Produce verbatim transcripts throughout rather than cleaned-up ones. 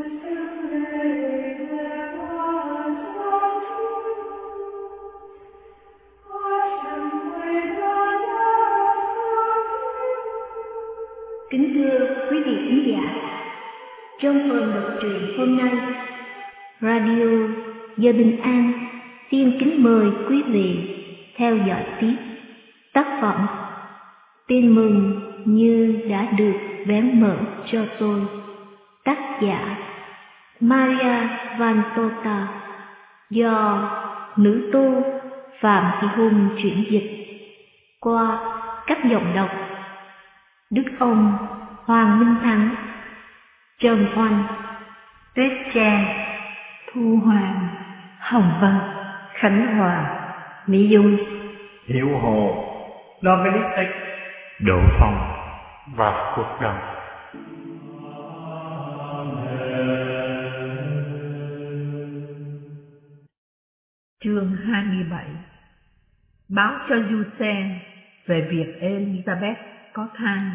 Kính thưa quý vị khán giả, trong phần đọc truyện hôm nay, Radio Giờ Bình An xin kính mời quý vị theo dõi tiếp tác phẩm Tin mừng như đã được vén mở cho tôi, tác giả Maria Vantota, do nữ tu Phạm Thị Hùng chuyển dịch qua các giọng đọc Đức Ông, Hoàng Minh Thắng, Trần Oanh, Tuyết Trang, Thu Hoàng, Hồng Vân, Khánh Hòa, Mỹ Dung, Hiểu Hồ, Dominic X, Đỗ Phong và Cuộc Đồng. Chương hai mươi bảy. Báo cho Giuse về việc Elizabeth có thai.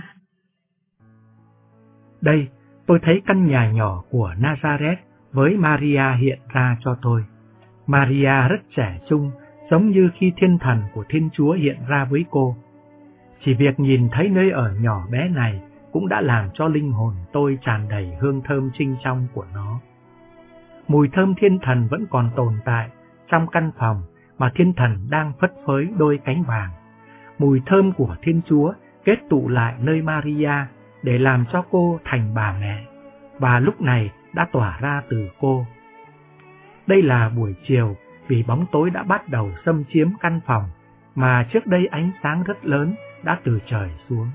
Đây, tôi thấy căn nhà nhỏ của Nazareth với Maria hiện ra cho tôi. Maria rất trẻ trung, giống như khi thiên thần của Thiên Chúa hiện ra với cô. Chỉ việc nhìn thấy nơi ở nhỏ bé này cũng đã làm cho linh hồn tôi tràn đầy hương thơm trinh trong của nó. Mùi thơm thiên thần vẫn còn tồn tại trong căn phòng mà thiên thần đang phất phới đôi cánh vàng. Mùi thơm của Thiên Chúa kết tụ lại nơi Maria để làm cho cô thành bà mẹ, và lúc này đã tỏa ra từ cô. Đây là buổi chiều vì bóng tối đã bắt đầu xâm chiếm căn phòng mà trước đây ánh sáng rất lớn đã từ trời xuống.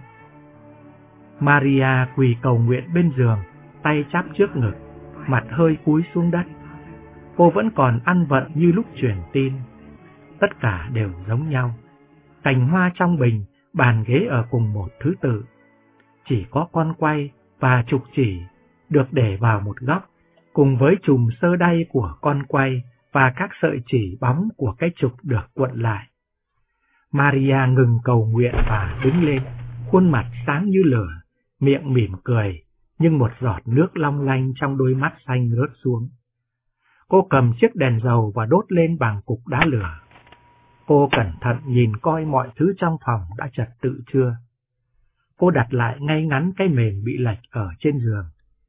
Maria quỳ cầu nguyện bên giường, tay chắp trước ngực, mặt hơi cúi xuống đất. Cô vẫn còn ăn vận như lúc truyền tin. Tất cả đều giống nhau. Cành hoa trong bình, bàn ghế ở cùng một thứ tự. Chỉ có con quay và trục chỉ được để vào một góc, cùng với chùm sơ đay của con quay và các sợi chỉ bóng của cái trục được cuộn lại. Maria ngừng cầu nguyện và đứng lên, khuôn mặt sáng như lửa, miệng mỉm cười, nhưng một giọt nước long lanh trong đôi mắt xanh rớt xuống. Cô cầm chiếc đèn dầu và đốt lên bằng cục đá lửa. Cô cẩn thận nhìn coi mọi thứ trong phòng đã trật tự chưa. Cô đặt lại ngay ngắn cái mền bị lệch ở trên giường.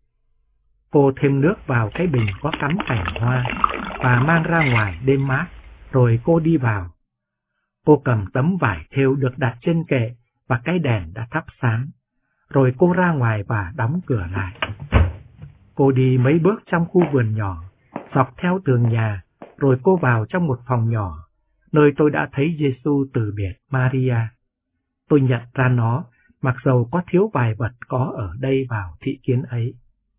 Cô thêm nước vào cái bình có cắm cành hoa và mang ra ngoài đêm mát, rồi cô đi vào. Cô cầm tấm vải thêu được đặt trên kệ và cái đèn đã thắp sáng, rồi cô ra ngoài và đóng cửa lại. Cô đi mấy bước trong khu vườn nhỏ, dọc theo tường nhà, rồi cô vào trong một phòng nhỏ, nơi tôi đã thấy Giêsu từ biệt Maria. Tôi nhận ra nó, mặc dầu có thiếu vài vật có ở đây vào thị kiến ấy.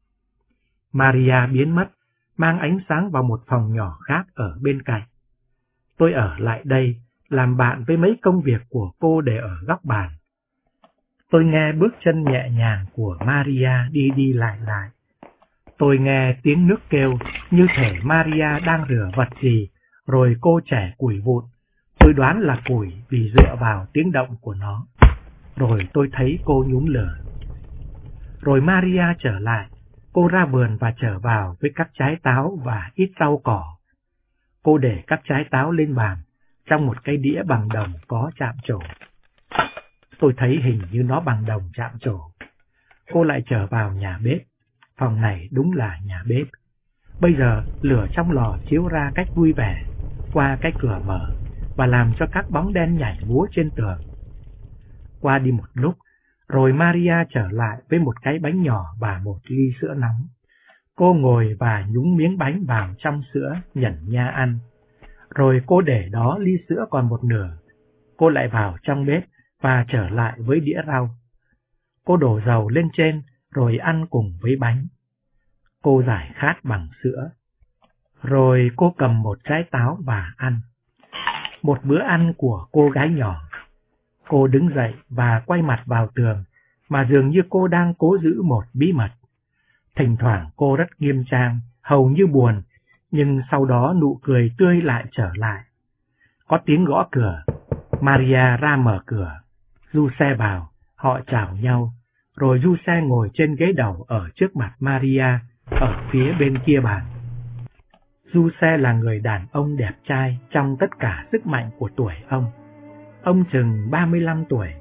Maria biến mất, mang ánh sáng vào một phòng nhỏ khác ở bên cạnh. Tôi ở lại đây, làm bạn với mấy công việc của cô để ở góc bàn. Tôi nghe bước chân nhẹ nhàng của Maria đi đi lại lại. Tôi nghe tiếng nước kêu như thể Maria đang rửa vật gì, rồi cô chẻ củi vụn. Tôi đoán là củi vì dựa vào tiếng động của nó. Rồi tôi thấy cô nhúm lửa. Rồi Maria trở lại, cô ra vườn và trở vào với các trái táo và ít rau cỏ. Cô để các trái táo lên bàn, trong một cái đĩa bằng đồng có chạm trổ. Tôi thấy hình như nó bằng đồng chạm trổ. Cô lại trở vào nhà bếp. Phòng này đúng là nhà bếp. Bây giờ lửa trong lò chiếu ra cách vui vẻ qua cái cửa mở và làm cho các bóng đen nhảy múa trên tường. Qua đi một lúc, rồi Maria trở lại với một cái bánh nhỏ và một ly sữa nóng. Cô ngồi và nhúng miếng bánh vào trong sữa, nhẩn nha ăn. Rồi cô để đó ly sữa còn một nửa. Cô lại vào trong bếp và trở lại với đĩa rau. Cô đổ dầu lên trên rồi ăn cùng với bánh. Cô giải khát bằng sữa. Rồi cô cầm một trái táo và ăn. Một bữa ăn của cô gái nhỏ. Cô đứng dậy và quay mặt vào tường, mà dường như cô đang cố giữ một bí mật. Thỉnh thoảng cô rất nghiêm trang, hầu như buồn, nhưng sau đó nụ cười tươi lại trở lại. Có tiếng gõ cửa, Maria ra mở cửa. Giuse vào, họ chào nhau, rồi Giuse ngồi trên ghế đầu ở trước mặt Maria ở phía bên kia bàn. Giuse là người đàn ông đẹp trai trong tất cả sức mạnh của tuổi ông. Ông chừng ba mươi lăm tuổi.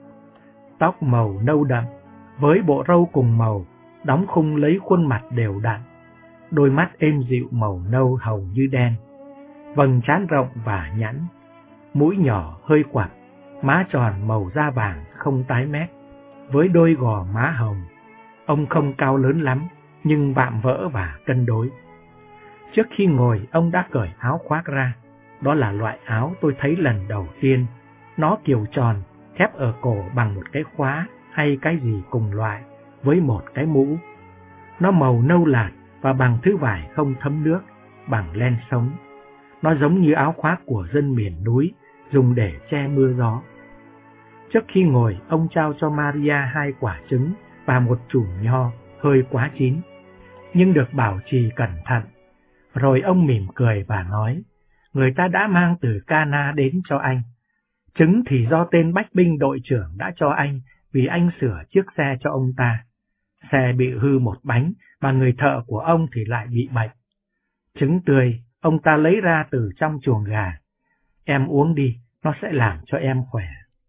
Tóc màu nâu đậm, với bộ râu cùng màu, đóng khung lấy khuôn mặt đều đặn. Đôi mắt êm dịu màu nâu hầu như đen. Vầng trán rộng và nhẵn. Mũi nhỏ hơi quặp, má tròn màu da vàng không tái mét, với đôi gò má hồng. Ông không cao lớn lắm, nhưng vạm vỡ và cân đối. Trước khi ngồi, ông đã cởi áo khoác ra. Đó là loại áo tôi thấy lần đầu tiên. Nó kiểu tròn, thép ở cổ bằng một cái khóa hay cái gì cùng loại, với một cái mũ. Nó màu nâu lạt và bằng thứ vải không thấm nước, bằng len sống. Nó giống như áo khoác của dân miền núi, dùng để che mưa gió. Trước khi ngồi, ông trao cho Maria hai quả trứng và một chùm nho hơi quá chín, nhưng được bảo trì cẩn thận. Rồi ông mỉm cười và nói, người ta đã mang từ Cana đến cho anh. Trứng thì do tên bách binh đội trưởng đã cho anh vì anh sửa chiếc xe cho ông ta. Xe bị hư một bánh và người thợ của ông thì lại bị bệnh. Trứng tươi ông ta lấy ra từ trong chuồng gà. Em uống đi, nó sẽ làm cho em khỏe.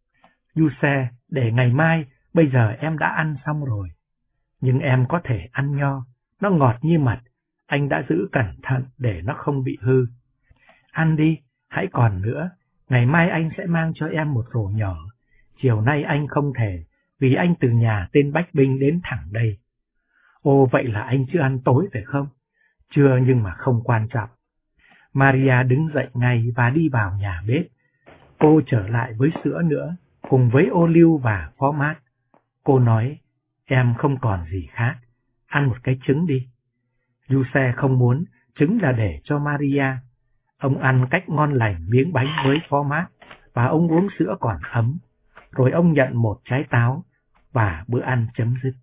Giuse, để ngày mai, bây giờ em đã ăn xong rồi. Nhưng em có thể ăn nho, nó ngọt như mật, anh đã giữ cẩn thận để nó không bị hư. Ăn đi, hãy còn nữa, ngày mai anh sẽ mang cho em một rổ nhỏ. Chiều nay anh không thể, vì anh từ nhà tên bách binh đến thẳng đây. Ồ, vậy là anh chưa ăn tối phải không? Chưa, nhưng mà không quan trọng. Maria đứng dậy ngay và đi vào nhà bếp. Cô trở lại với sữa nữa, cùng với ô liu và phó mát. Cô nói, em không còn gì khác, ăn một cái trứng đi. Giuse không muốn, trứng là để cho Maria. Ông ăn cách ngon lành miếng bánh với phó mát, và ông uống sữa còn ấm. Rồi ông nhận một trái táo, và bữa ăn chấm dứt.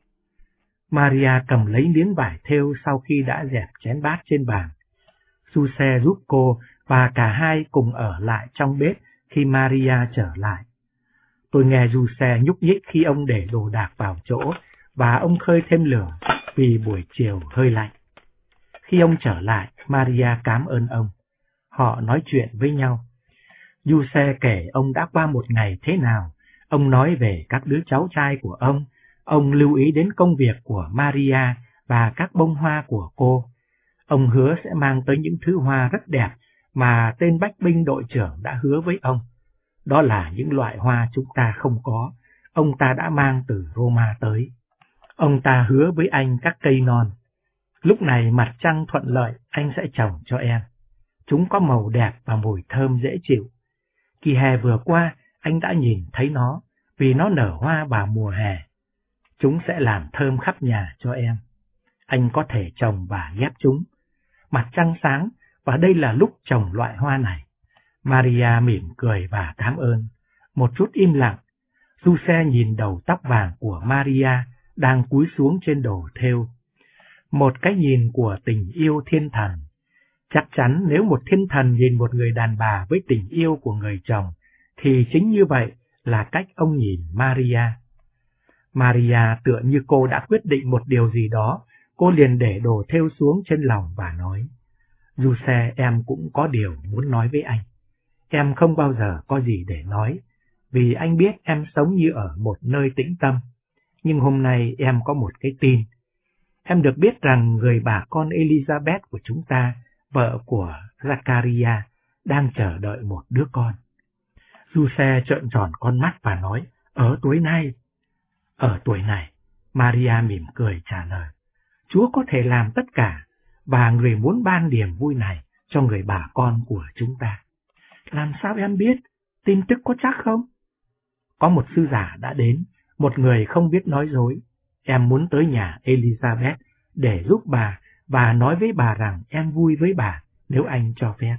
Maria cầm lấy miếng vải thêu sau khi đã dẹp chén bát trên bàn. Giuse giúp cô, và cả hai cùng ở lại trong bếp khi Maria trở lại. Tôi nghe Giuse nhúc nhích khi ông để đồ đạc vào chỗ, và ông khơi thêm lửa vì buổi chiều hơi lạnh. Khi ông trở lại, Maria cảm ơn ông. Họ nói chuyện với nhau. Giuse kể ông đã qua một ngày thế nào. Ông nói về các đứa cháu trai của ông. Ông lưu ý đến công việc của Maria và các bông hoa của cô. Ông hứa sẽ mang tới những thứ hoa rất đẹp mà tên bách binh đội trưởng đã hứa với ông. Đó là những loại hoa chúng ta không có, ông ta đã mang từ Roma tới. Ông ta hứa với anh các cây non. Lúc này mặt trăng thuận lợi, anh sẽ trồng cho em. Chúng có màu đẹp và mùi thơm dễ chịu. Kỳ hè vừa qua, anh đã nhìn thấy nó, vì nó nở hoa vào mùa hè. Chúng sẽ làm thơm khắp nhà cho em. Anh có thể trồng và ghép chúng. Mặt trăng sáng, và đây là lúc trồng loại hoa này. Maria mỉm cười và cảm ơn. Một chút im lặng. Giuse nhìn đầu tóc vàng của Maria đang cúi xuống trên đồ thêu. Một cái nhìn của tình yêu thiên thần. Chắc chắn nếu một thiên thần nhìn một người đàn bà với tình yêu của người chồng, thì chính như vậy là cách ông nhìn Maria. Maria tựa như cô đã quyết định một điều gì đó, cô liền để đồ thêu xuống trên lòng và nói, Giuse, em cũng có điều muốn nói với anh. Em không bao giờ có gì để nói, vì anh biết em sống như ở một nơi tĩnh tâm. Nhưng hôm nay em có một cái tin. Em được biết rằng người bà con Elizabeth của chúng ta, vợ của Zachariah, đang chờ đợi một đứa con. Giuse trợn tròn con mắt và nói, ở tuổi này. Ở tuổi này, Maria mỉm cười trả lời, Chúa có thể làm tất cả, và người muốn ban niềm vui này cho người bà con của chúng ta. Làm sao em biết? Tin tức có chắc không? Có một sư giả đã đến, một người không biết nói dối. Em muốn tới nhà Elizabeth để giúp bà và nói với bà rằng em vui với bà nếu anh cho phép.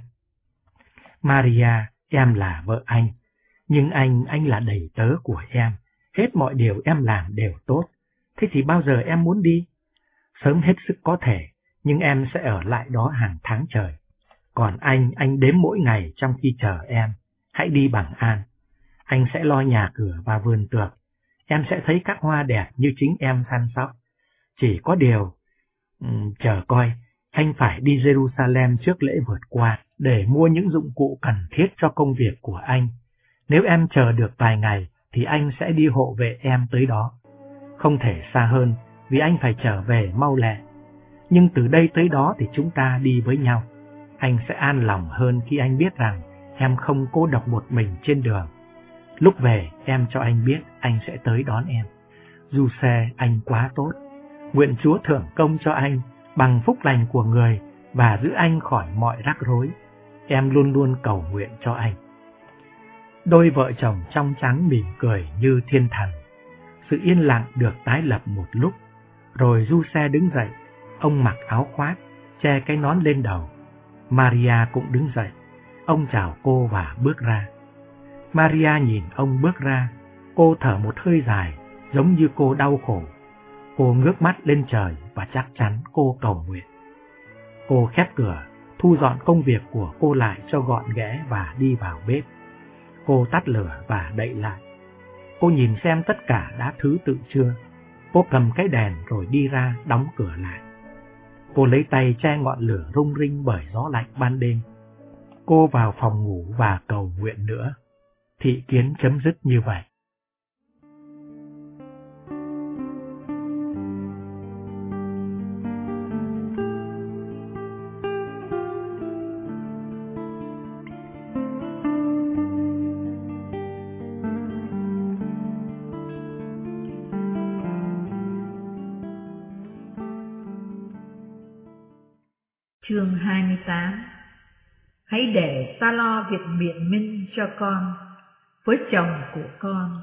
Maria, em là vợ anh, nhưng anh, anh là đầy tớ của em. Hết mọi điều em làm đều tốt. Thế thì bao giờ em muốn đi? Sớm hết sức có thể, nhưng em sẽ ở lại đó hàng tháng trời. Còn anh, anh đếm mỗi ngày trong khi chờ em. Hãy đi bằng an. Anh sẽ lo nhà cửa và vườn tược. Em sẽ thấy các hoa đẹp như chính em săn sóc. Chỉ có điều, Ừ, chờ coi, anh phải đi Jerusalem trước lễ vượt qua để mua những dụng cụ cần thiết cho công việc của anh. Nếu em chờ được vài ngày thì anh sẽ đi hộ vệ em tới đó. Không thể xa hơn vì anh phải trở về mau lẹ. Nhưng từ đây tới đó thì chúng ta đi với nhau. Anh sẽ an lòng hơn khi anh biết rằng em không cô độc một mình trên đường. Lúc về em cho anh biết anh sẽ tới đón em. Giuse, anh quá tốt. Nguyện Chúa thưởng công cho anh bằng phúc lành của người và giữ anh khỏi mọi rắc rối. Em luôn luôn cầu nguyện cho anh. Đôi vợ chồng trong trắng mỉm cười như thiên thần. Sự yên lặng được tái lập một lúc. Rồi Giuse đứng dậy. Ông mặc áo khoác, che cái nón lên đầu. Maria cũng đứng dậy. Ông chào cô và bước ra. Maria nhìn ông bước ra. Cô thở một hơi dài, giống như cô đau khổ. Cô ngước mắt lên trời và chắc chắn cô cầu nguyện. Cô khép cửa, thu dọn công việc của cô lại cho gọn ghẽ và đi vào bếp. Cô tắt lửa và đậy lại. Cô nhìn xem tất cả đã thứ tự chưa. Cô cầm cái đèn rồi đi ra đóng cửa lại. Cô lấy tay che ngọn lửa rung rinh bởi gió lạnh ban đêm. Cô vào phòng ngủ và cầu nguyện nữa. Thị kiến chấm dứt như vậy. Chương hai mươi tám. Hãy để ta lo việc biện minh cho con với chồng của con.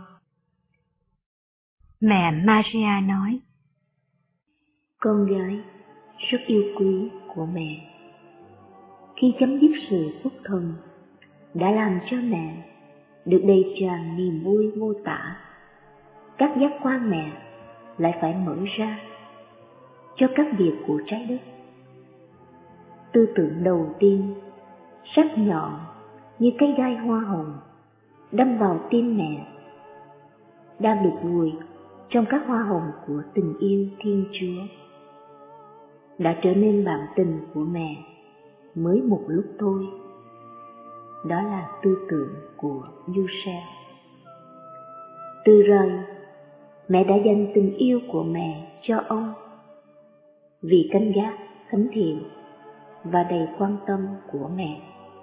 Mẹ Maria nói: Con gái rất yêu quý của mẹ, khi chấm dứt sự xuất thần, đã làm cho mẹ được đầy tràn niềm vui vô tả. Các giác quan mẹ lại phải mở ra cho các việc của trái đất. Tư tưởng đầu tiên, sắc nhọn như cây gai hoa hồng, đâm vào tim mẹ, đang được vùi trong các hoa hồng của tình yêu Thiên Chúa, đã trở nên bạn tình của mẹ mới một lúc thôi. Đó là tư tưởng của Giuse. Từ rồi, mẹ đã dành tình yêu của mẹ cho ông, vì canh gác thánh thiện và đầy quan tâm của mẹ.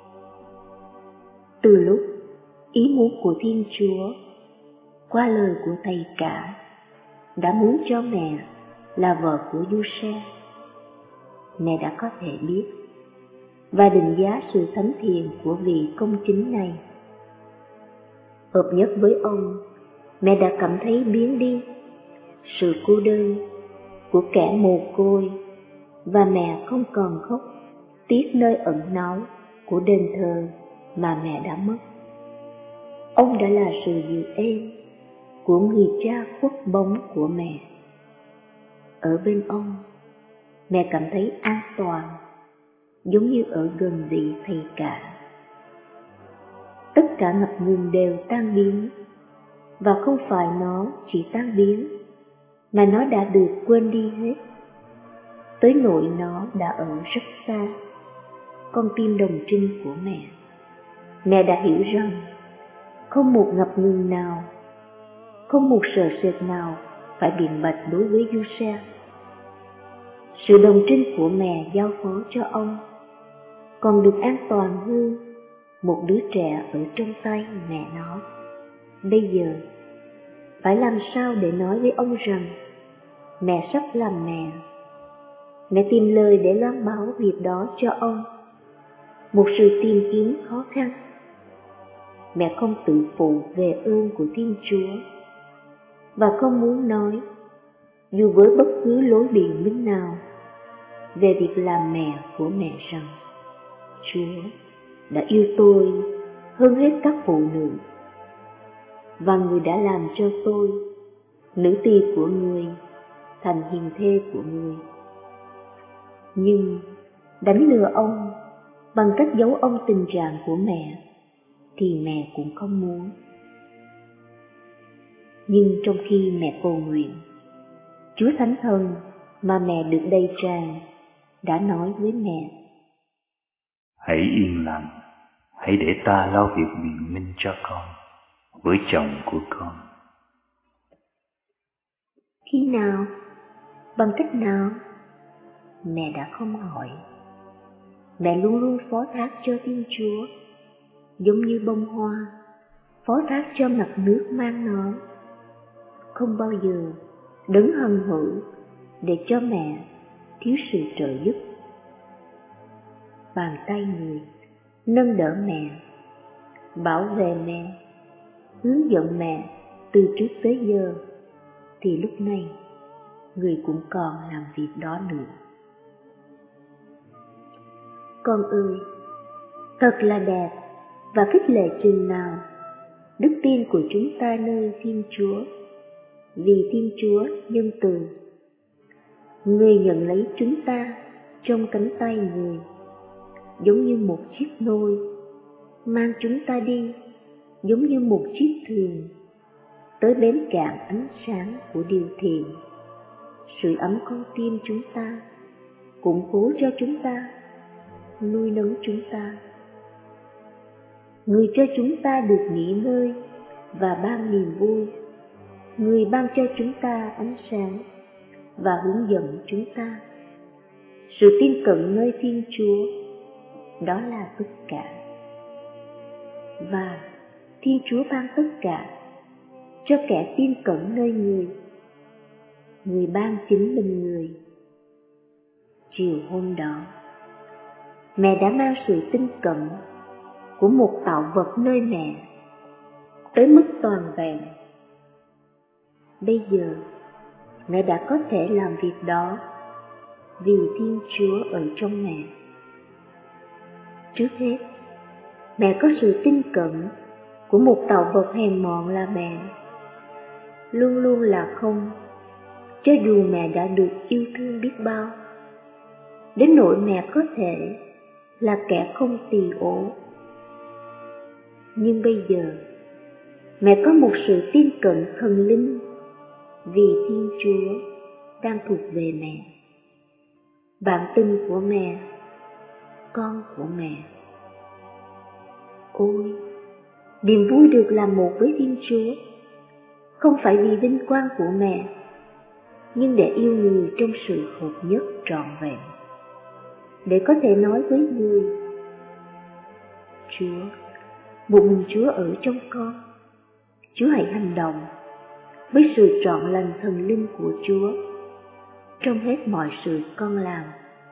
Từ lúc ý muốn của Thiên Chúa qua lời của thầy cả đã muốn cho mẹ là vợ của Giuse, mẹ đã có thể biết và định giá sự thánh thiện của vị công chính này. Hợp nhất với ông, mẹ đã cảm thấy biến đi sự cô đơn của kẻ mồ côi, và mẹ không còn khóc tiếc nơi ẩn náu của đền thờ mà mẹ đã mất. Ông đã là sự dịu êm của người cha khuất bóng của mẹ. Ở bên ông, mẹ cảm thấy an toàn, giống như ở gần vị thầy cả. Tất cả ngập ngừng đều tan biến, và không phải nó chỉ tan biến, mà nó đã được quên đi hết, tới nỗi nó đã ở rất xa con tim đồng trinh của mẹ. Mẹ đã hiểu rằng không một ngập ngừng nào, không một sợ sệt nào phải biện bạch đối với Giuse. Sự đồng trinh của mẹ giao phó cho ông còn được an toàn hơn một đứa trẻ ở trong tay mẹ nó. Bây giờ phải làm sao để nói với ông rằng mẹ sắp làm mẹ. Mẹ tìm lời để loan báo việc đó cho ông, một sự tìm kiếm khó khăn. Mẹ không tự phụ về ơn của Thiên Chúa, và không muốn nói, dù với bất cứ lối biện minh nào, về việc làm mẹ của mẹ rằng Chúa đã yêu tôi hơn hết các phụ nữ, và Người đã làm cho tôi, nữ tỳ của Người, thành hiền thê của Người. Nhưng đánh lừa ông bằng cách giấu ông tình trạng của mẹ thì mẹ cũng không muốn. Nhưng trong khi mẹ cầu nguyện, Chúa Thánh Thần mà mẹ được đầy tràn đã nói với mẹ: Hãy yên lặng, hãy để ta lo việc biện minh cho con với chồng của con. Khi nào? Bằng cách nào? Mẹ đã không hỏi. Mẹ luôn luôn phó thác cho Thiên Chúa, giống như bông hoa phó thác cho mặt nước mang nó, không bao giờ đứng hân hữu để cho mẹ thiếu sự trợ giúp. Bàn tay người nâng đỡ mẹ, bảo vệ mẹ, hướng dẫn mẹ từ trước tới giờ, thì lúc này người cũng còn làm việc đó nữa. Con ơi, thật là đẹp và khích lệ chừng nào đức tin của chúng ta nơi Thiên Chúa, vì Thiên Chúa nhân từ. Người nhận lấy chúng ta trong cánh tay người, giống như một chiếc nôi, mang chúng ta đi giống như một chiếc thuyền tới bến cạn ánh sáng của điều thiện, sưởi ấm con tim chúng ta, củng cố cho chúng ta, nuôi nấng chúng ta. Người cho chúng ta được nghỉ ngơi và ban niềm vui. Người ban cho chúng ta ánh sáng và hướng dẫn chúng ta. Sự tin cậy nơi Thiên Chúa, đó là tất cả. Và Thiên Chúa ban tất cả cho kẻ tin cậy nơi người. Người ban chính mình người. Chiều hôm đó, mẹ đã mang sự tin cậy của một tạo vật nơi mẹ tới mức toàn vẹn. Bây giờ mẹ đã có thể làm việc đó vì Thiên Chúa ở trong mẹ. Trước hết, mẹ có sự tin cậy của một tạo vật hèn mọn là mẹ, luôn luôn là không, cho dù mẹ đã được yêu thương biết bao, đến nỗi mẹ có thể là kẻ không tỳ ổ. Nhưng bây giờ, mẹ có một sự tin cậy thần linh, vì Thiên Chúa đang thuộc về mẹ. Bạn tình của mẹ, con của mẹ. Ôi, niềm vui được làm một với Thiên Chúa, không phải vì vinh quang của mẹ, nhưng để yêu người trong sự hợp nhất trọn vẹn, để có thể nói với người: Chúa, một mình Chúa ở trong con. Chúa hãy hành động với sự trọn lành thần linh của Chúa trong hết mọi sự con làm.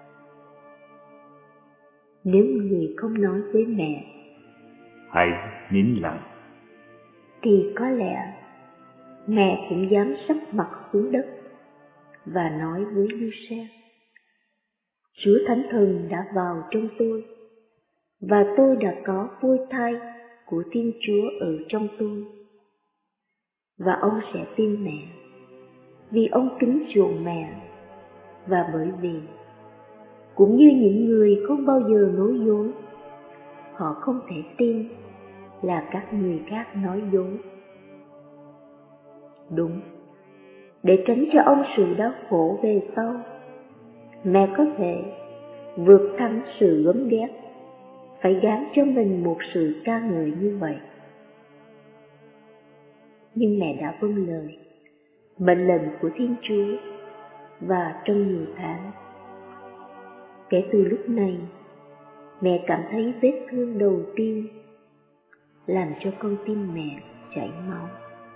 Nếu người không nói với mẹ: Hãy nín lặng, thì có lẽ mẹ cũng dám sắp mặt xuống đất và nói với Giuse: Chúa Thánh Thần đã vào trong tôi, và tôi đã có phôi thai của Thiên Chúa ở trong tôi. Và ông sẽ tin mẹ, vì ông kính chuộng mẹ, và bởi vì cũng như những người không bao giờ nói dối, họ không thể tin là các người khác nói dối. Đúng, để tránh cho ông sự đau khổ về sau, mẹ có thể vượt thắng sự gớm ghét, phải gán cho mình một sự ca ngợi như vậy. Nhưng mẹ đã vâng lời mệnh lệnh của Thiên Chúa, và trong nhiều tháng, kể từ lúc này, mẹ cảm thấy vết thương đầu tiên làm cho con tim mẹ chảy máu.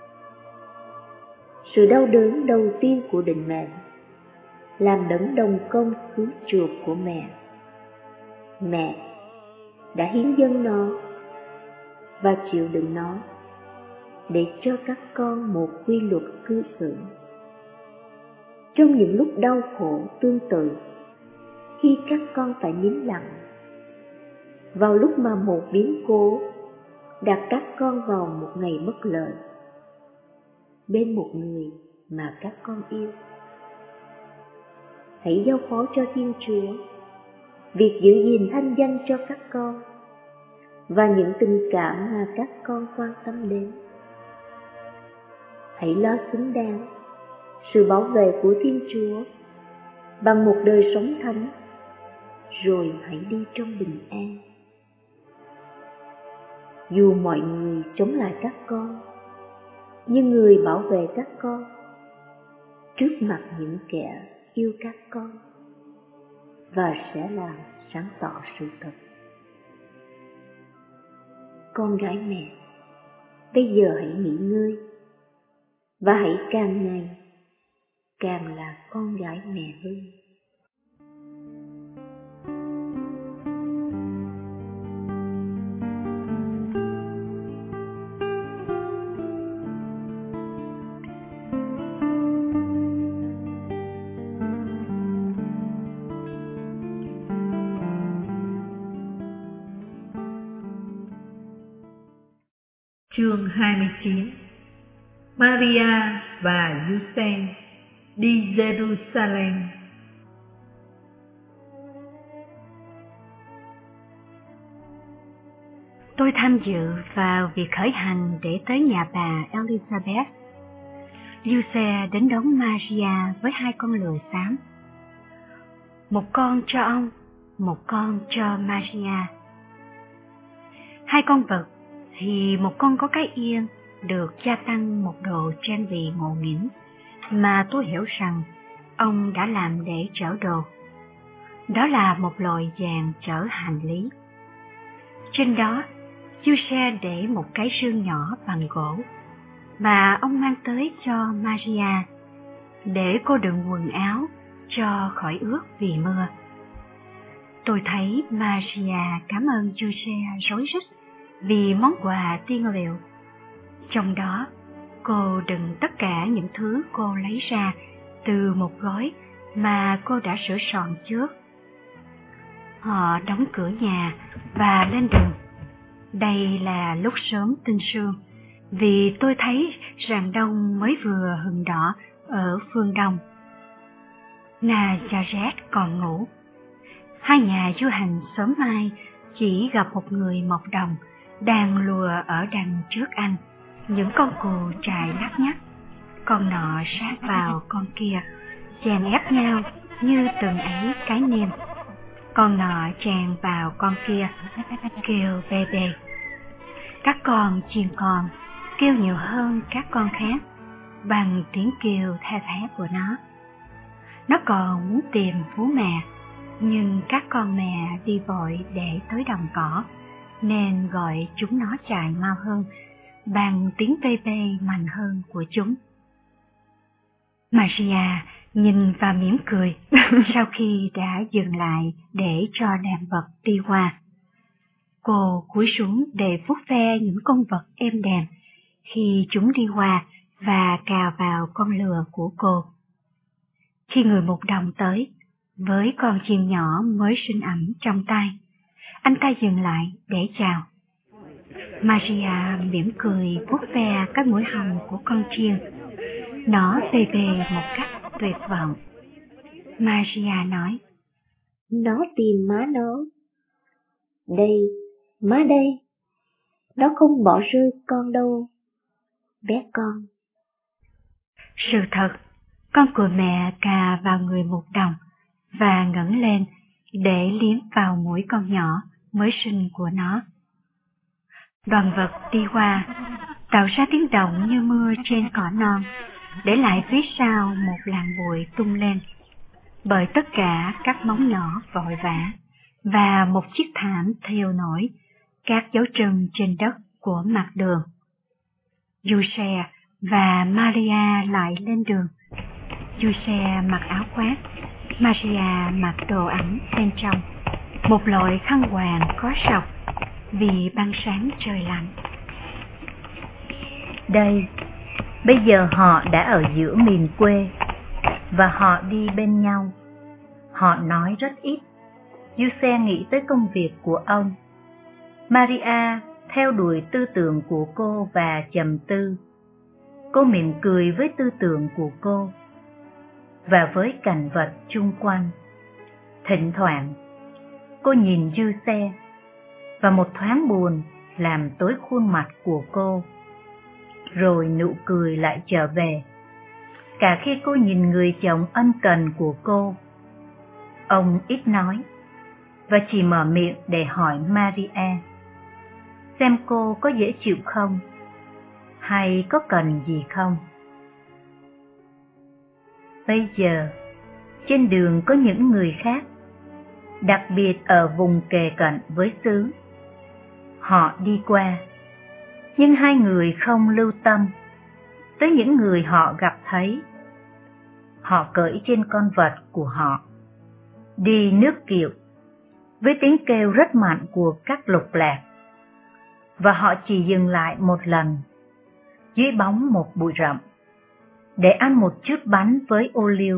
Sự đau đớn đầu tiên của định mệnh làm đấng đồng công cứu chuộc của mẹ. Mẹ đã hiến dâng nó và chịu đựng nó để cho các con một quy luật cư xử. Trong những lúc đau khổ tương tự, khi các con phải nín lặng, vào lúc mà một biến cố đặt các con vào một ngày bất lợi, bên một người mà các con yêu, hãy giao phó cho Thiên Chúa việc giữ gìn thanh danh cho các con và những tình cảm mà các con quan tâm đến. Hãy lo xứng đáng sự bảo vệ của Thiên Chúa bằng một đời sống thánh, rồi hãy đi trong bình an. Dù mọi người chống lại các con, nhưng người bảo vệ các con trước mặt những kẻ yêu các con và sẽ làm sáng tỏ sự thật. Con gái mẹ, bây giờ hãy nghỉ ngơi và hãy càng ngày càng là con gái mẹ hơn. Chương hai mươi chín. Maria và Giuse đi Jerusalem. Tôi tham dự vào việc khởi hành để tới nhà bà Elizabeth. Giuse đến đón Maria với hai con lừa xám, một con cho ông, một con cho Maria. Hai con vật thì một con có cái yên được gia tăng một độ trang vị ngộ nghĩnh mà tôi hiểu rằng ông đã làm để chở đồ. Đó là một loại vàng chở hành lý. Trên đó, Giuse để một cái sương nhỏ bằng gỗ mà ông mang tới cho Maria để cô đựng quần áo cho khỏi ướt vì mưa. Tôi thấy Maria cảm ơn Giuse rối rít vì món quà tiên liệu. Trong đó, cô đựng tất cả những thứ cô lấy ra từ một gói mà cô đã sửa soạn trước. Họ đóng cửa nhà và lên đường. Đây là lúc sớm tinh sương, vì tôi thấy rạng đông mới vừa hừng đỏ ở phương đông. Nazareth còn ngủ. Hai nhà du hành sớm mai chỉ gặp một người mọc đồng đang lùa ở đằng trước anh. Những con cừu trại lắc nhắc, con nọ sát vào con kia, chèn ép nhau như từng ấy cái nêm. Con nọ chèn vào con kia, kêu bê bê. Các con chim con kêu nhiều hơn các con khác bằng tiếng kêu the thé của nó. Nó còn muốn tìm vú mẹ, nhưng các con mẹ đi vội để tới đồng cỏ, nên gọi chúng nó chạy mau hơn bằng tiếng bê bê mạnh hơn của chúng. Maria nhìn và mỉm cười sau khi đã dừng lại để cho đàn vật đi qua. Cô cúi xuống để vuốt ve những con vật êm đềm khi chúng đi qua và cào vào con lừa của cô. Khi người mục đồng tới, với con chim nhỏ mới sinh ẩm trong tay, anh ta dừng lại để chào. Maria mỉm cười vuốt ve cái mũi hồng của con chim. Nó bê bê một cách tuyệt vọng. Maria nói, Nó tìm má nó. Đây, má đây. Nó không bỏ rơi con đâu, bé con. Sự thật, con của mẹ cà vào người mục đồng và ngẩng lên để liếm vào mũi con nhỏ mới sinh của nó. Đoàn vật đi qua, tạo ra tiếng động như mưa trên cỏ non, để lại phía sau một làn bụi tung lên, bởi tất cả các móng nhỏ vội vã, và một chiếc thảm thêu nổi các dấu chân trên đất của mặt đường. Giuse và Maria lại lên đường. Giuse mặc áo khoác, Maria mặc đồ ẩm bên trong, một loại khăn quàng có sọc vì ban sáng trời lạnh. Đây, bây giờ họ đã ở giữa miền quê, và họ đi bên nhau. Họ nói rất ít. Giuse nghĩ tới công việc của ông. Maria theo đuổi tư tưởng của cô và trầm tư. Cô mỉm cười với tư tưởng của cô và với cảnh vật chung quanh. Thỉnh thoảng, cô nhìn Giuse và một thoáng buồn làm tối khuôn mặt của cô. Rồi nụ cười lại trở về. Cả khi cô nhìn người chồng ân cần của cô Ông ít nói và chỉ mở miệng để hỏi Maria xem cô có dễ chịu không, hay có cần gì không. Bây giờ, trên đường có những người khác, đặc biệt ở vùng kề cận với xứ. Họ đi qua, nhưng hai người không lưu tâm tới những người họ gặp thấy. Họ cưỡi trên con vật của họ, đi nước kiệu, với tiếng kêu rất mạnh của các lục lạc. Và họ chỉ dừng lại một lần, dưới bóng một bụi rậm, để ăn một chút bánh với ô liu,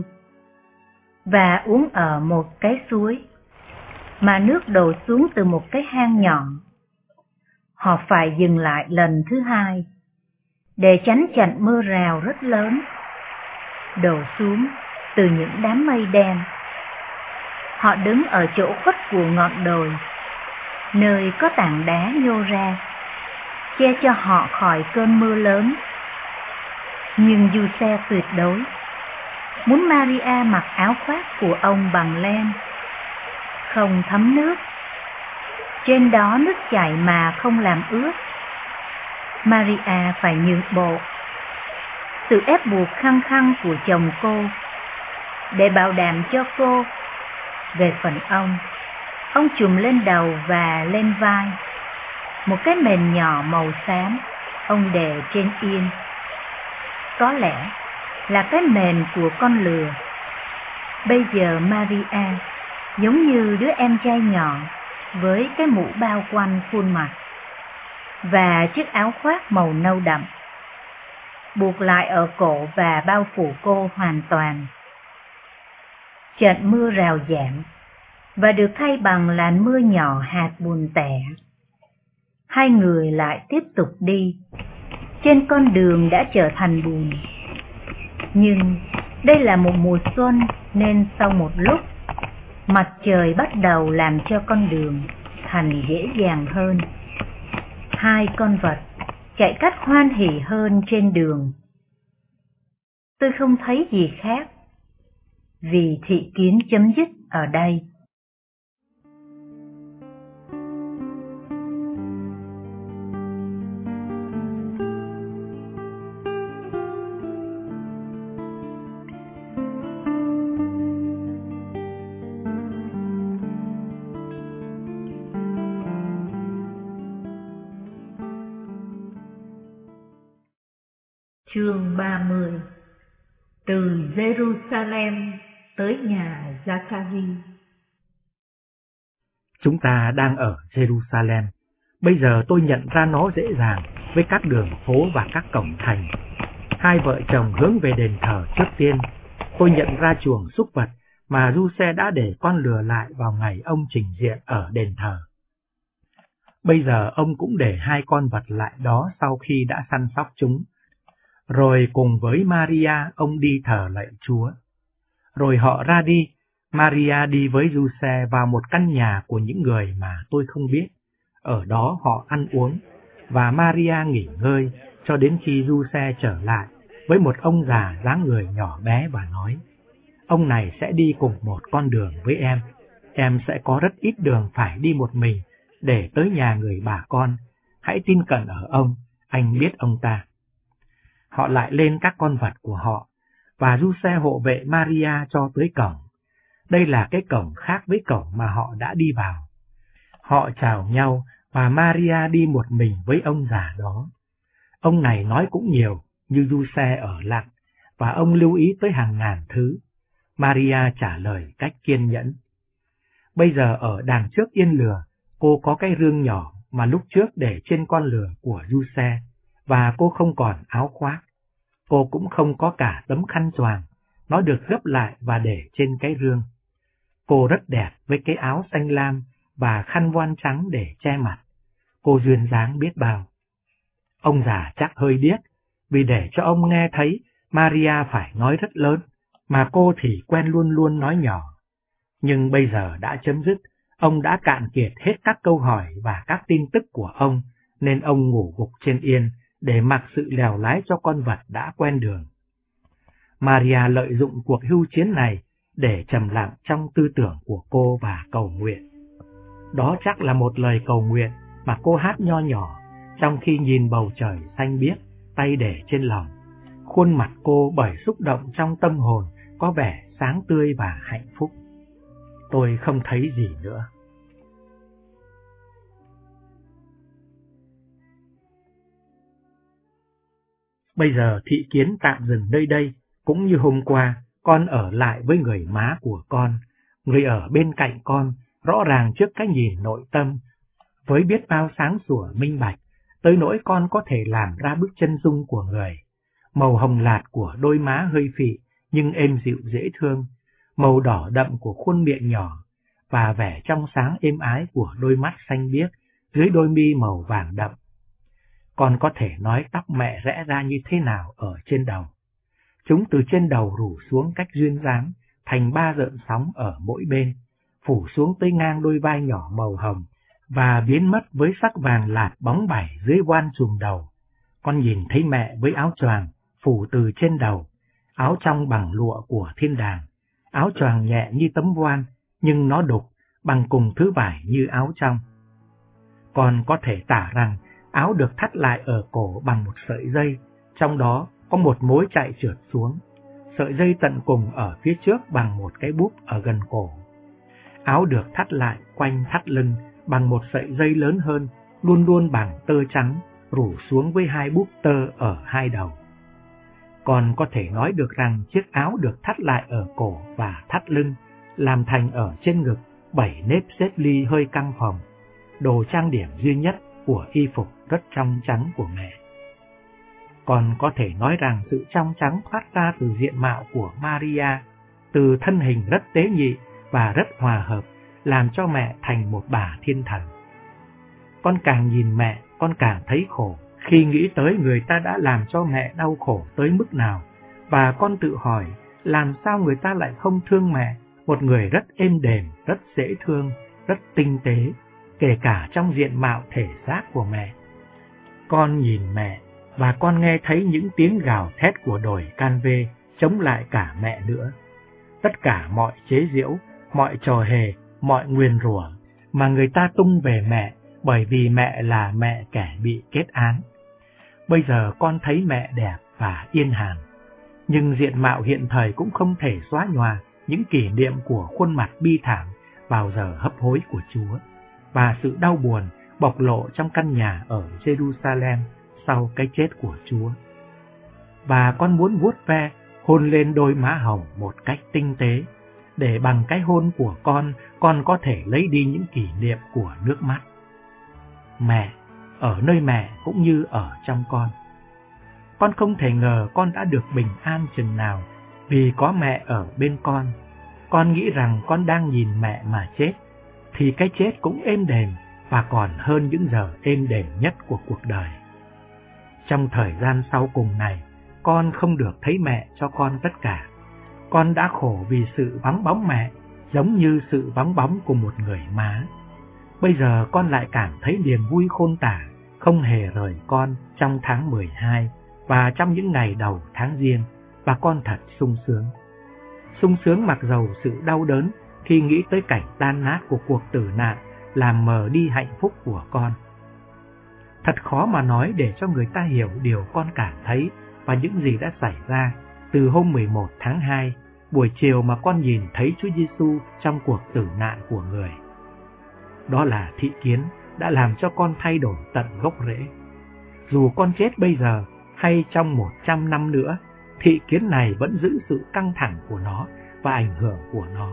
và uống ở một cái suối, mà nước đổ xuống từ một cái hang nhọn. Họ phải dừng lại lần thứ hai, để tránh trận mưa rào rất lớn, đổ xuống từ những đám mây đen. Họ đứng ở chỗ khuất của ngọn đồi, nơi có tảng đá nhô ra, che cho họ khỏi cơn mưa lớn. Nhưng Giuse tuyệt đối muốn Maria mặc áo khoác của ông bằng len, không thấm nước, trên đó nước chảy mà không làm ướt. Maria phải nhượng bộ sự ép buộc khăng khăng của chồng cô, để bảo đảm cho cô. Về phần ông, ông trùm lên đầu và lên vai một cái mền nhỏ màu xám, ông để trên yên. Có lẽ là cái mền của con lừa. Bây giờ Maria giống như đứa em trai nhỏ, với cái mũ bao quanh khuôn mặt và chiếc áo khoác màu nâu đậm, buộc lại ở cổ và bao phủ cô hoàn toàn. Trận mưa rào giảm và được thay bằng làn mưa nhỏ hạt buồn tẻ. Hai người lại tiếp tục đi trên con đường đã trở thành bùn. Nhưng đây là một mùa xuân, nên sau một lúc, mặt trời bắt đầu làm cho con đường thành dễ dàng hơn. Hai con vật chạy cách hoan hỉ hơn trên đường. Tôi không thấy gì khác, vì thị kiến chấm dứt ở đây. Chương ba mươi. Từ Jerusalem tới nhà Zachary. Chúng ta đang ở Jerusalem. Bây giờ tôi nhận ra nó dễ dàng với các đường phố và các cổng thành. Hai vợ chồng hướng về đền thờ trước tiên. Tôi nhận ra chuồng súc vật mà Giuse đã để con lừa lại vào ngày ông trình diện ở đền thờ. Bây giờ ông cũng để hai con vật lại đó sau khi đã săn sóc chúng. Rồi cùng với Maria ông đi thờ lạy Chúa. Rồi họ ra đi, Maria đi với Giuse vào một căn nhà của những người mà tôi không biết. Ở đó họ ăn uống, và Maria nghỉ ngơi cho đến khi Giuse trở lại với một ông già dáng người nhỏ bé và nói: ông này sẽ đi cùng một con đường với em. Em sẽ có rất ít đường phải đi một mình để tới nhà người bà con. Hãy tin cậy ở ông, anh biết ông ta. Họ lại lên các con vật của họ, và Giuse hộ vệ Maria cho tới cổng. Đây là cái cổng khác với cổng mà họ đã đi vào. Họ chào nhau, và Maria đi một mình với ông già đó. Ông này nói cũng nhiều, như Giuse ở lặng, và ông lưu ý tới hàng ngàn thứ. Maria trả lời cách kiên nhẫn. Bây giờ ở đằng trước yên lừa, cô có cái rương nhỏ mà lúc trước để trên con lừa của Giuse, và cô không còn áo khoác. Cô cũng không có cả tấm khăn choàng, nó được gấp lại và để trên cái rương. Cô rất đẹp với cái áo xanh lam và khăn voan trắng để che mặt. Cô duyên dáng biết bao. Ông già chắc hơi điếc, vì để cho ông nghe thấy, Maria phải nói rất lớn, mà cô thì quen luôn luôn nói nhỏ. Nhưng bây giờ đã chấm dứt, ông đã cạn kiệt hết các câu hỏi và các tin tức của ông, nên ông ngủ gục trên yên để mặc sự lèo lái cho con vật đã quen đường. Maria lợi dụng cuộc hưu chiến này để trầm lặng trong tư tưởng của cô và cầu nguyện. Đó chắc là một lời cầu nguyện mà cô hát nho nhỏ trong khi nhìn bầu trời xanh biếc, tay để trên lòng. Khuôn mặt cô bởi xúc động trong tâm hồn có vẻ sáng tươi và hạnh phúc. Tôi không thấy gì nữa. Bây giờ Thị Kiến tạm dừng nơi đây. Cũng như hôm qua, con ở lại với người má của con. Người ở bên cạnh con, rõ ràng trước cái nhìn nội tâm, với biết bao sáng sủa minh bạch, tới nỗi con có thể làm ra bức chân dung của người. Màu hồng lạt của đôi má hơi phị, nhưng êm dịu dễ thương, màu đỏ đậm của khuôn miệng nhỏ, và vẻ trong sáng êm ái của đôi mắt xanh biếc dưới đôi mi màu vàng đậm. Con có thể nói tóc mẹ rẽ ra như thế nào ở trên đầu. Chúng từ trên đầu rủ xuống cách duyên dáng, thành ba rợn sóng ở mỗi bên, phủ xuống tới ngang đôi vai nhỏ màu hồng, và biến mất với sắc vàng lạt bóng bẩy dưới voan trùm đầu. Con nhìn thấy mẹ với áo choàng phủ từ trên đầu, áo trong bằng lụa của thiên đàng, áo choàng nhẹ như tấm voan, nhưng nó đục bằng cùng thứ vải như áo trong. Con có thể tả rằng áo được thắt lại ở cổ bằng một sợi dây, trong đó có một mối chạy trượt xuống. Sợi dây tận cùng ở phía trước bằng một cái búp ở gần cổ. Áo được thắt lại quanh thắt lưng bằng một sợi dây lớn hơn, luôn luôn bằng tơ trắng, rủ xuống với hai búp tơ ở hai đầu. Còn có thể nói được rằng chiếc áo được thắt lại ở cổ và thắt lưng, làm thành ở trên ngực bảy nếp xếp ly hơi căng phồng, đồ trang điểm duy nhất của y phục rất trong trắng của mẹ. Còn có thể nói rằng sự trong trắng thoát ra từ diện mạo của Maria, từ thân hình rất tế nhị và rất hòa hợp, làm cho mẹ thành một bà thiên thần. Con càng nhìn mẹ, con càng thấy khổ khi nghĩ tới người ta đã làm cho mẹ đau khổ tới mức nào, và con tự hỏi làm sao người ta lại không thương mẹ, một người rất êm đềm, rất dễ thương, rất tinh tế, kể cả trong diện mạo thể xác của mẹ. Con nhìn mẹ, và con nghe thấy những tiếng gào thét của đồi Canve chống lại cả mẹ nữa. Tất cả mọi chế giễu, mọi trò hề, mọi nguyền rủa mà người ta tung về mẹ, bởi vì mẹ là mẹ kẻ bị kết án. Bây giờ con thấy mẹ đẹp và yên hàn, nhưng diện mạo hiện thời cũng không thể xóa nhòa những kỷ niệm của khuôn mặt bi thảm vào giờ hấp hối của Chúa, và sự đau buồn bộc lộ trong căn nhà ở Jerusalem sau cái chết của Chúa. Và con muốn vuốt ve, hôn lên đôi má hồng một cách tinh tế, để bằng cái hôn của con, con có thể lấy đi những kỷ niệm của nước mắt. Mẹ, ở nơi mẹ cũng như ở trong con. Con không thể ngờ con đã được bình an chừng nào vì có mẹ ở bên con. Con nghĩ rằng con đang nhìn mẹ mà chết, thì cái chết cũng êm đềm và còn hơn những giờ êm đềm nhất của cuộc đời. Trong thời gian sau cùng này, con không được thấy mẹ cho con tất cả. Con đã khổ vì sự vắng bóng mẹ, giống như sự vắng bóng của một người má. Bây giờ con lại cảm thấy niềm vui khôn tả, không hề rời con trong tháng mười hai và trong những ngày đầu tháng Giêng, và con thật sung sướng. Sung sướng mặc dầu sự đau đớn khi nghĩ tới cảnh tan nát của cuộc tử nạn làm mờ đi hạnh phúc của con. Thật khó mà nói để cho người ta hiểu điều con cảm thấy và những gì đã xảy ra từ hôm mười một tháng hai, buổi chiều mà con nhìn thấy Chúa Giêsu trong cuộc tử nạn của người. Đó là thị kiến đã làm cho con thay đổi tận gốc rễ. Dù con chết bây giờ hay trong một trăm năm nữa, thị kiến này vẫn giữ sự căng thẳng của nó và ảnh hưởng của nó.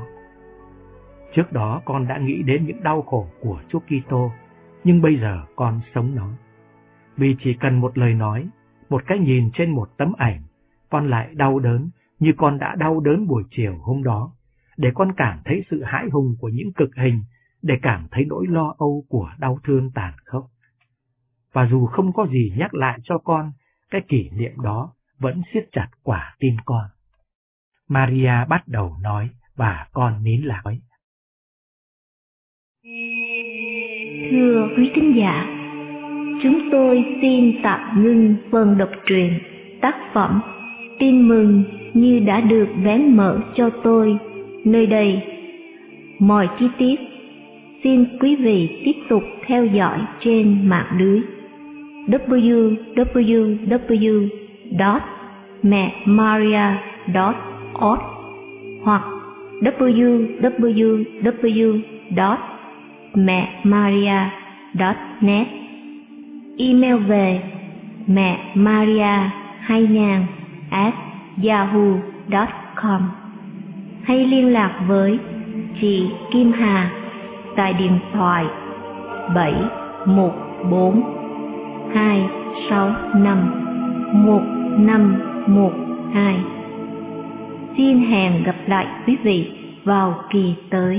Trước đó con đã nghĩ đến những đau khổ của Chúa Kitô, nhưng bây giờ con sống nó. Vì chỉ cần một lời nói, một cái nhìn trên một tấm ảnh, con lại đau đớn như con đã đau đớn buổi chiều hôm đó, để con cảm thấy sự hãi hùng của những cực hình, để cảm thấy nỗi lo âu của đau thương tàn khốc. Và dù không có gì nhắc lại cho con, cái kỷ niệm đó vẫn siết chặt quả tim con. Maria bắt đầu nói và con nín lặng. Thưa quý thính giả, chúng tôi xin tạm ngưng phần đọc truyện tác phẩm Tin Mừng Như Đã Được Vén Mở Cho Tôi nơi đây. Mọi chi tiết xin quý vị tiếp tục theo dõi trên mạng lưới w w w chấm mẹ maria chấm org hoặc w w w chấm mẹ maria chấm net. Email về mẹ maria hai nghìn at yahoo chấm com hay liên lạc với chị Kim Hà tại điện thoại bảy một bốn hai sáu năm một năm một hai. Xin hẹn gặp lại quý vị vào kỳ tới.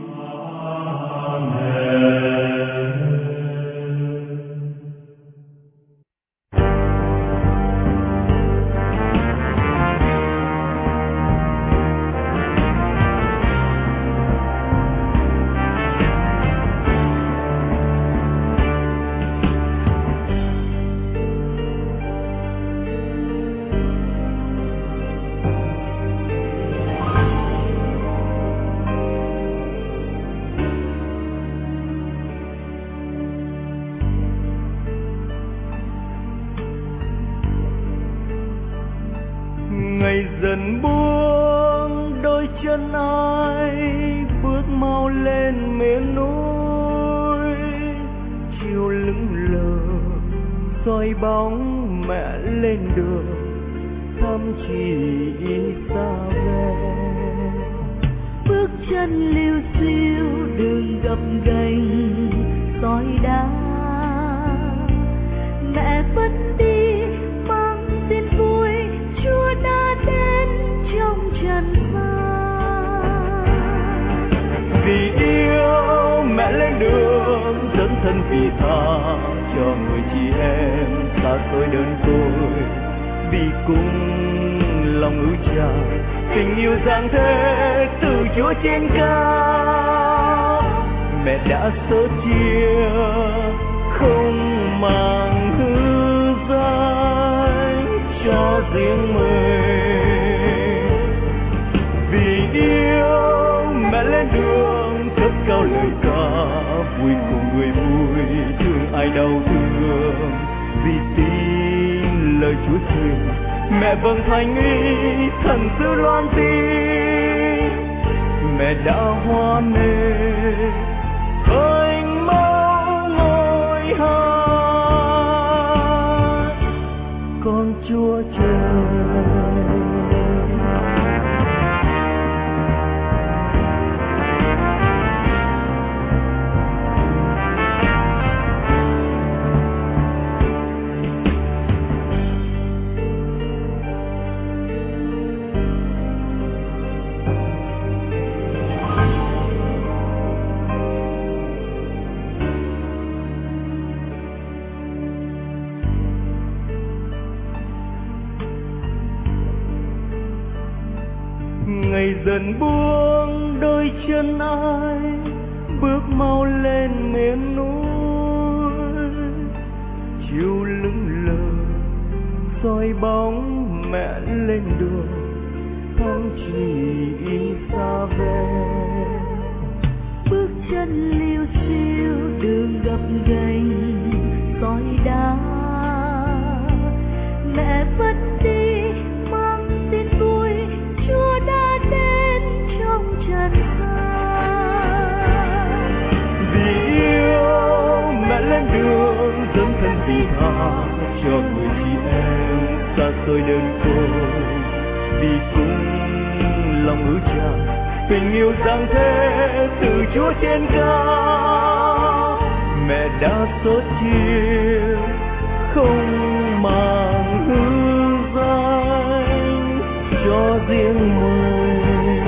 Ngày dần buông đôi chân ai bước mau lên miền núi, chiều lững lờ soi bóng mẹ lên đường thăm chị xa về. Bước chân liêu xiêu đường gập ghềnh sỏi đá, mẹ vẫn đi mang tin vui Chúa đã đến trong trần gian. Vì yêu mẹ lên đường dấn thân vì tha cho người chị em xa xôi đơn côi. Vì cùng lòng ưu tràn tình yêu giang thế từ Chúa trên cao, mẹ đã sớt chia không màng hư danh cho riêng mình. Vì yêu mẹ lên đường cất cao lời ca, vui cùng người vui thương ai đau thương. Vì tin lời Chúa truyền mẹ vâng thành ý thần sứ loan tin, mẹ đã hóa nên hình mẫu ngôi hát con Chúa trời. Ngày dần buông đôi chân ai bước mau lên miền núi, chiều lững lờ soi bóng mẹ lên đường thăm chị xa về. Bước chân liêu xiêu đường gập ghềnh sỏi đá, mẹ vẫn đi mang tin vui Chúa đã đến trong trần gian. Vì yêu mẹ lên đường dấn thân vì tha cho người chị em xa xôi đơn côi. Vì cùng lòng ưu tràn tình yêu giang thế từ Chúa trên cao, mẹ đã sớt chia không màng hư danh cho riêng mình.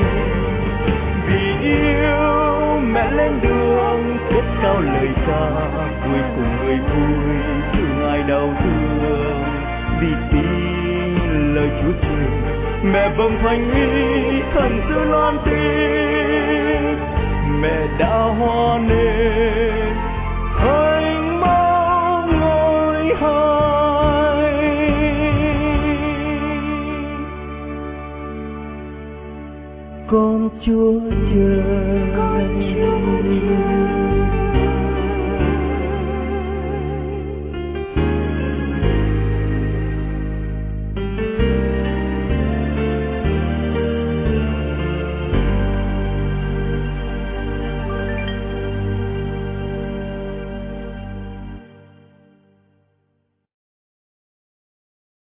Vì yêu mẹ lên đường cất cao lời ca, vui cùng người vui thương ai đau thương. Vì tin lời Chúa truyền mẹ vâng thành ý thần sứ loan tin, mẹ đã hóa nên hình mẫu ngôi hai con Chúa trời.